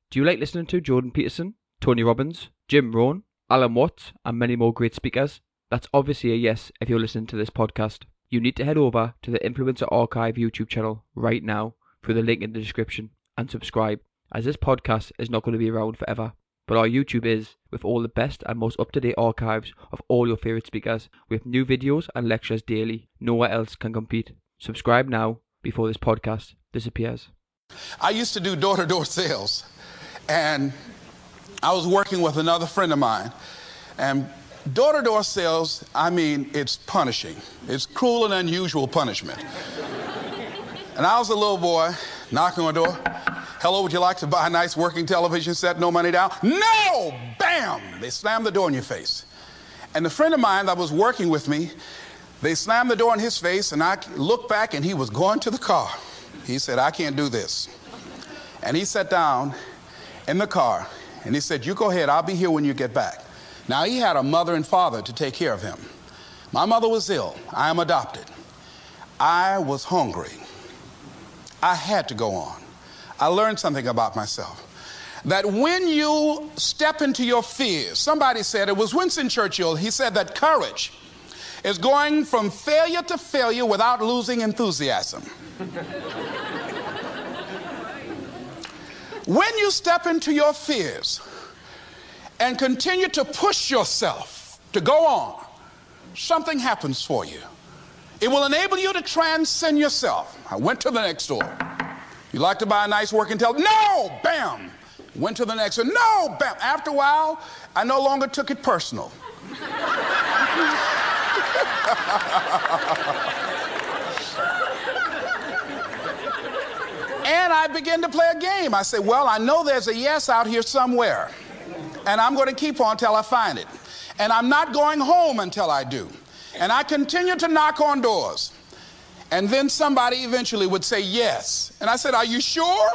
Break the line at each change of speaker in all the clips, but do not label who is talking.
Do you like listening to Jordan Peterson, Tony Robbins, Jim Rohn, Alan Watts, and many more great speakers? That's obviously a yes if you're listening to this podcast. You need to head over to the Influencer Archive YouTube channel right now through the link in the description and subscribe, as this podcast is not going to be around forever. But our YouTube is, with all the best and most up-to-date archives of all your favourite speakers, with new videos and lectures daily. Nowhere else can compete. Subscribe now before this podcast disappears.
I used to do door-to-door sales, and I was working with another friend of mine. And door-to-door sales, I mean, it's punishing. It's cruel and unusual punishment. And I was a little boy knocking on the door. Hello, would you like to buy a nice working television set? No money down? No! Bam! They slammed the door in your face. And the friend of mine that was working with me, they slammed the door in his face, and I looked back, and he was going to the car. He said, I can't do this. And he sat down in the car, and he said, you go ahead, I'll be here when you get back. Now, he had a mother and father to take care of him. My mother was ill. I am adopted. I was hungry. I had to go on. I learned something about myself. That when you step into your fears, somebody said, it was Winston Churchill, he said that courage is going from failure to failure without losing enthusiasm. When you step into your fears and continue to push yourself to go on, something happens for you. It will enable you to transcend yourself. I went to the next door. You like to buy a nice working television? No! Bam! Went to the next one. No! Bam! After a while, I no longer took it personal. And I began to play a game. I said, well, I know there's a yes out here somewhere, and I'm going to keep on till I find it. And I'm not going home until I do. And I continue to knock on doors. And then somebody eventually would say yes. And I said, are you sure?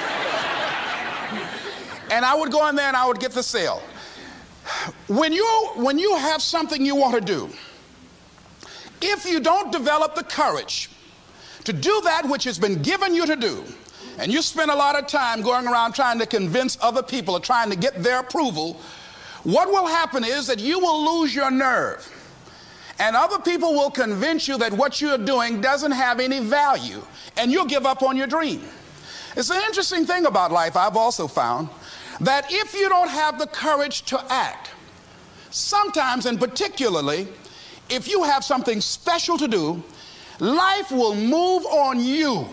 And I would go in there and I would get the sale. When you have something you want to do, if you don't develop the courage to do that which has been given you to do, and you spend a lot of time going around trying to convince other people or trying to get their approval, what will happen is that you will lose your nerve. And other people will convince you that what you're doing doesn't have any value, and you'll give up on your dream. It's an interesting thing about life, I've also found, that if you don't have the courage to act, sometimes and particularly if you have something special to do, life will move on you.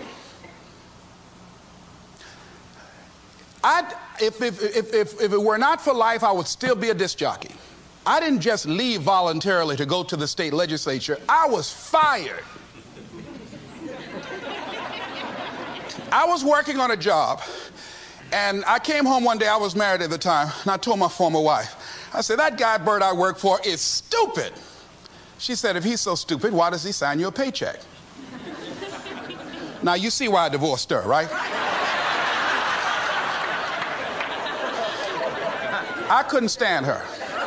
If it were not for life, I would still be a disc jockey. I didn't just leave voluntarily to go to the state legislature. I was fired. I was working on a job, and I came home one day. I was married at the time, and I told my former wife, I said, that guy Bert I work for is stupid. She said, if he's so stupid, why does he sign you a paycheck? Now, you see why I divorced her, right? I couldn't stand her.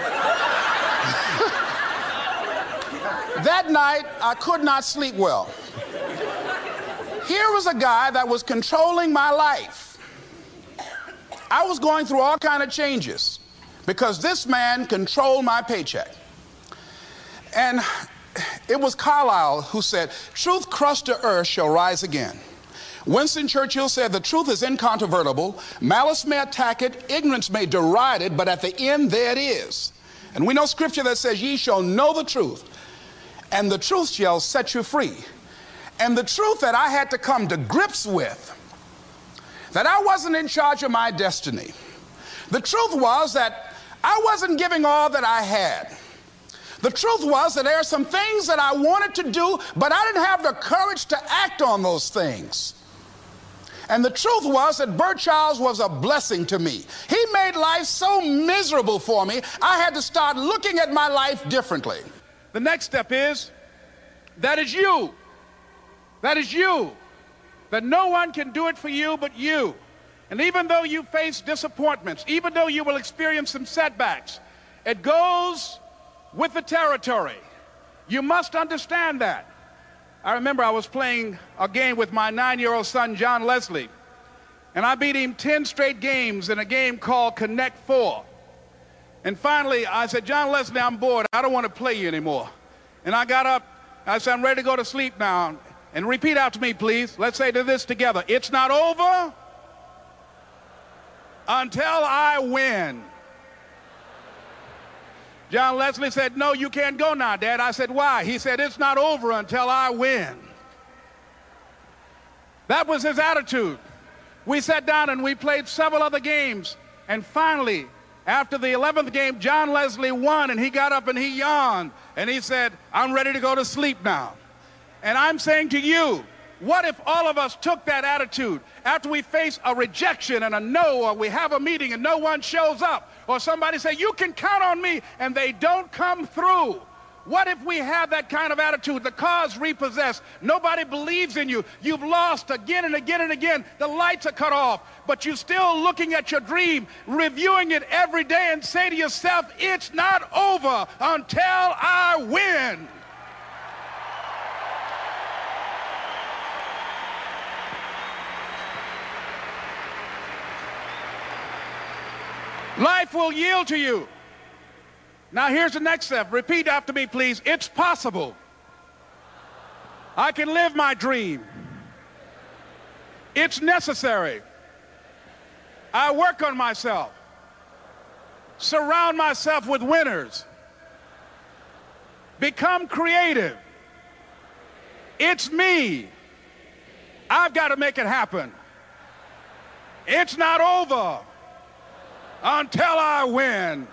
That night, I could not sleep well. Here was a guy that was controlling my life. I was going through all kinds of changes because this man controlled my paycheck. And it was Carlyle who said, truth crushed to earth shall rise again. Winston Churchill said, the truth is incontrovertible. Malice may attack it, ignorance may deride it, but at the end there it is. And we know scripture that says, ye shall know the truth, and the truth shall set you free. And the truth that I had to come to grips with, that I wasn't in charge of my destiny. The truth was that I wasn't giving all that I had. The truth was that there are some things that I wanted to do, but I didn't have the courage to act on those things. And the truth was that Bert Childs was a blessing to me. He made life so miserable for me, I had to start looking at my life differently. The next step is, that is you. That is you. That no one can do it for you but you. And even though you face disappointments, even though you will experience some setbacks, it goes with the territory. You must understand that. I remember I was playing a game with my 9-year-old son, John Leslie, And I beat him 10 straight games in a game called Connect Four. And finally, I said, John Leslie, I'm bored. I don't want to play you anymore. And I got up. I said, I'm ready to go to sleep now. And repeat after me, please. Let's say this together. It's not over until I win. John Leslie said, no, you can't go now, Dad. I said, why? He said, it's not over until I win. That was his attitude. We sat down and we played several other games. And finally, after the 11th game, John Leslie won, and he got up and he yawned. And he said, I'm ready to go to sleep now. And I'm saying to you, what if all of us took that attitude after we face a rejection and a no, or we have a meeting and no one shows up, or somebody say, you can count on me, and they don't come through? What if we have that kind of attitude? The car's repossessed. Nobody believes in you. You've lost again and again and again. The lights are cut off, but you're still looking at your dream, reviewing it every day, and say to yourself, it's not over until I win. Life will yield to you. Now here's the next step. Repeat after me, please. It's possible. I can live my dream. It's necessary. I work on myself. Surround myself with winners. Become creative. It's me. I've got to make it happen. It's not over until I win.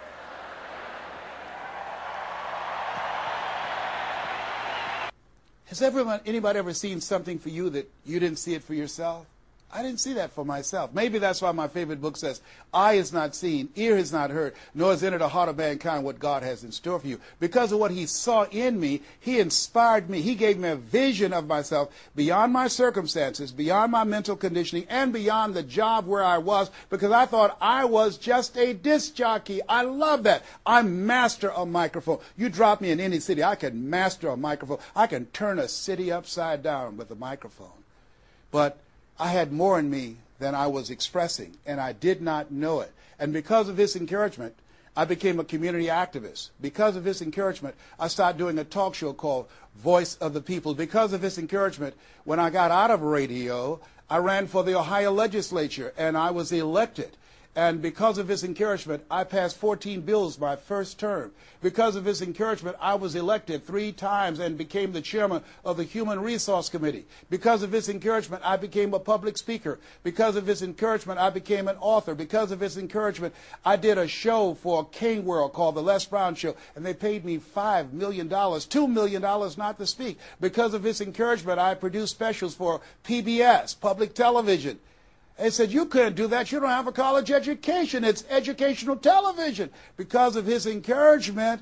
Has anybody ever seen something for you that you didn't see it for yourself? I didn't see that for myself. Maybe that's why my favorite book says, eye is not seen, ear has not heard, nor has entered the heart of mankind what God has in store for you. Because of what he saw in me, he inspired me. He gave me a vision of myself beyond my circumstances, beyond my mental conditioning, and beyond the job where I was, because I thought I was just a disc jockey. I love that. I master a microphone. You drop me in any city, I can master a microphone. I can turn a city upside down with a microphone. But I had more in me than I was expressing, and I did not know it. And because of his encouragement, I became a community activist. Because of his encouragement, I started doing a talk show called Voice of the People. Because of his encouragement, when I got out of radio, I ran for the Ohio legislature, and I was elected. And because of his encouragement, I passed 14 bills my first term. Because of his encouragement, I was elected 3 times and became the chairman of the Human Resource Committee. Because of his encouragement, I became a public speaker. Because of his encouragement, I became an author. Because of his encouragement, I did a show for King World called The Les Brown Show, and they paid me $5 million, $2 million not to speak. Because of his encouragement, I produced specials for PBS, public television. They said, you couldn't do that. You don't have a college education. It's educational television. Because of his encouragement,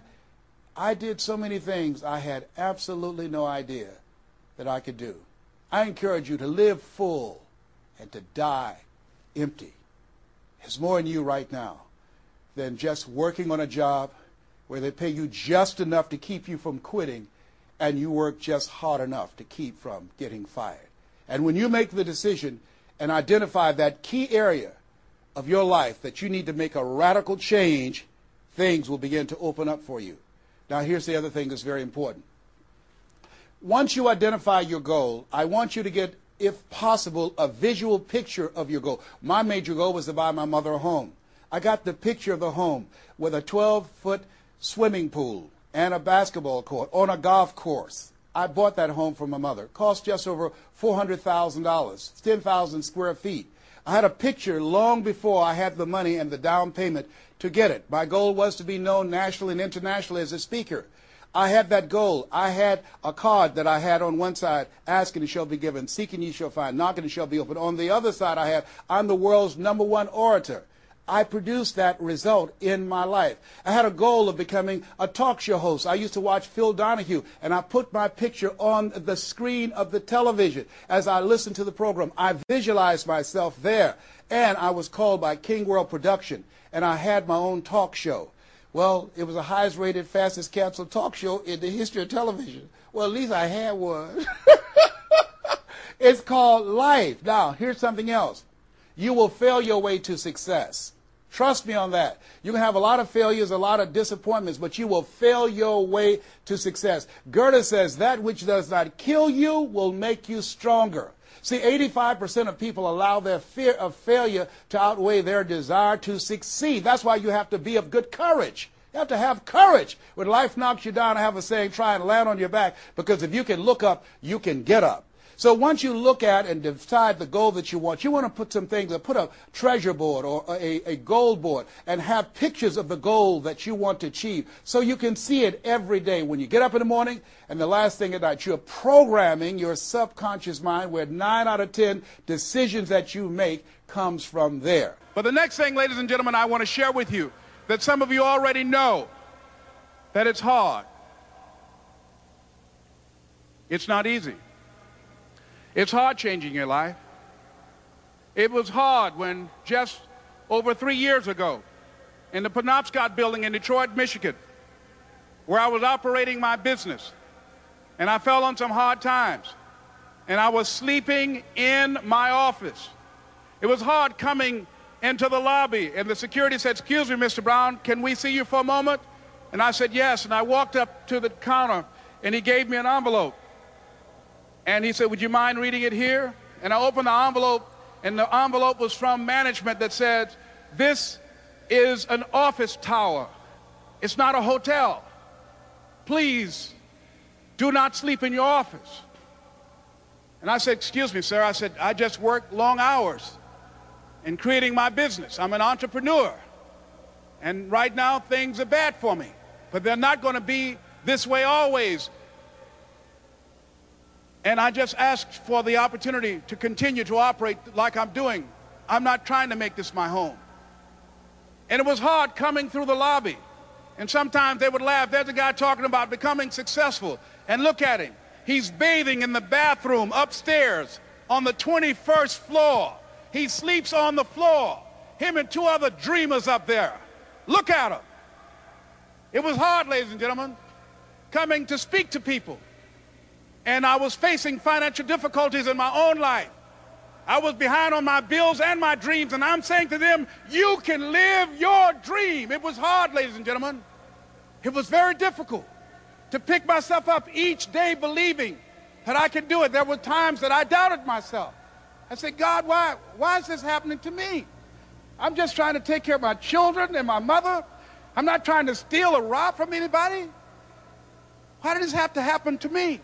I did so many things I had absolutely no idea that I could do. I encourage you to live full and to die empty. There's more in you right now than just working on a job where they pay you just enough to keep you from quitting, and you work just hard enough to keep from getting fired. And when you make the decision and identify that key area of your life that you need to make a radical change, things will begin to open up for you. Now, here's the other thing that's very important. Once you identify your goal, I want you to get, if possible, a visual picture of your goal. My major goal was to buy my mother a home. I got the picture of the home with a 12-foot swimming pool and a basketball court on a golf course. I bought that home for my mother. It cost just over $400,000, 10,000 square feet. I had a picture long before I had the money and the down payment to get it. My goal was to be known nationally and internationally as a speaker. I had that goal. I had a card that I had on one side, asking and shall be given, seeking ye shall find, knocking and shall be opened. On the other side I had, I'm the world's #1 orator. I produced that result in my life. I had a goal of becoming a talk show host. I used to watch Phil Donahue, and I put my picture on the screen of the television. As I listened to the program, I visualized myself there, and I was called by King World Production, and I had my own talk show. Well, it was the highest rated, fastest canceled talk show in the history of television. Well, at least I had one. It's called Life. Now, here's something else. you will fail your way to success. Trust me on that. You can have a lot of failures, a lot of disappointments, but you will fail your way to success. Goethe says, that which does not kill you will make you stronger. See, 85% of people allow their fear of failure to outweigh their desire to succeed. That's why you have to be of good courage. You have to have courage. When life knocks you down, I have a saying, try and land on your back, because if you can look up, you can get up. So once you look at and decide the goal that you want to put some things, put a treasure board or a goal board and have pictures of the goal that you want to achieve so you can see it every day when you get up in the morning and the last thing at night. You're programming your subconscious mind where 9 out of 10 decisions that you make comes from there.
But the next thing, ladies and gentlemen, I want to share with you that some of you already know that it's hard. It's not easy. It's hard changing your life. It was hard when just over 3 years ago in the Penobscot building in Detroit, Michigan, where I was operating my business, and I fell on some hard times, and I was sleeping in my office. It was hard coming into the lobby, and the security said, "Excuse me, Mr. Brown, can we see you for a moment?" And I said, "Yes," and I walked up to the counter, and he gave me an envelope. And he said, "Would you mind reading it here?" And I opened the envelope, and the envelope was from management that said, "This is an office tower. It's not a hotel. Please do not sleep in your office." And I said, "Excuse me, sir." I said, "I just work long hours in creating my business. I'm an entrepreneur. And right now, things are bad for me. But they're not going to be this way always. And I just asked for the opportunity to continue to operate like I'm doing. I'm not trying to make this my home." And it was hard coming through the lobby. And sometimes they would laugh. There's a guy talking about becoming successful. And look at him. He's bathing in the bathroom upstairs on the 21st floor. He sleeps on the floor. Him and 2 other dreamers up there. Look at him. It was hard, ladies and gentlemen, coming to speak to people. And I was facing financial difficulties in my own life. I was behind on my bills and my dreams, and I'm saying to them, you can live your dream. It was hard, ladies and gentlemen. It was very difficult to pick myself up each day believing that I could do it. There were times that I doubted myself. I said, "God, why is this happening to me? I'm just trying to take care of my children and my mother. I'm not trying to steal or rob from anybody. Why did this have to happen to me?"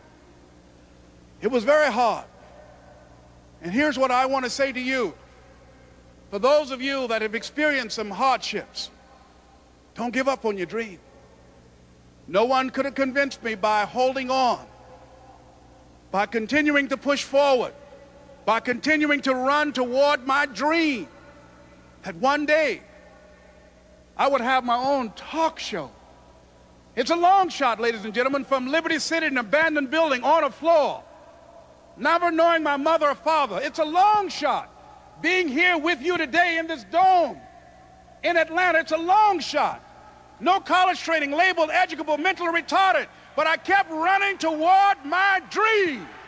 It was very hard. And here's what I want to say to you. For those of you that have experienced some hardships, don't give up on your dream. No one could have convinced me by holding on, by continuing to push forward, by continuing to run toward my dream, that one day I would have my own talk show. It's a long shot, ladies and gentlemen, from Liberty City, an abandoned building on a floor, never knowing my mother or father. It's a long shot. Being here with you today in this dome in Atlanta, it's a long shot. No college training, labeled educable, mentally retarded, but I kept running toward my dream.